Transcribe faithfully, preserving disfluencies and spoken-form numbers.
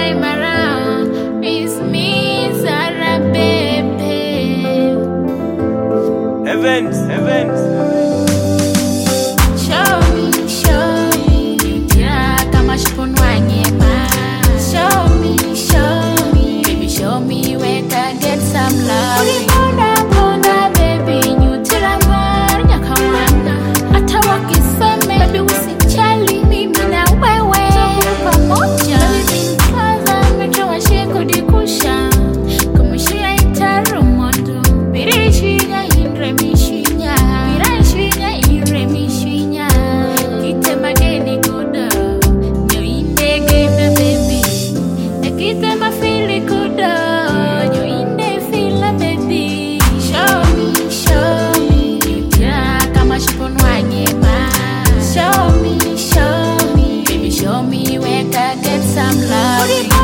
time around. It's me, Sarah, baby. Events, events. Show me, show me, tira kama shipunwa nyema. Show me, show me, baby, show me where to get some love. Bona bona baby, nyutira mwari nyakawana. Hata wakiseme, baby usijali, mimi na wewe pamoja. Baby nikaza, metrowa shiko dikusha. Kumishia itaru mondo, birishinya hindre mishinya. Birishinya hindre mishinya. Kite mageni kuda, nyo inde game baby. Kite mafili kuda, nyo inde fila baby. Show me, show me, nyutira kama shipunwa nyema. Show me, show me, baby show me where to get some love.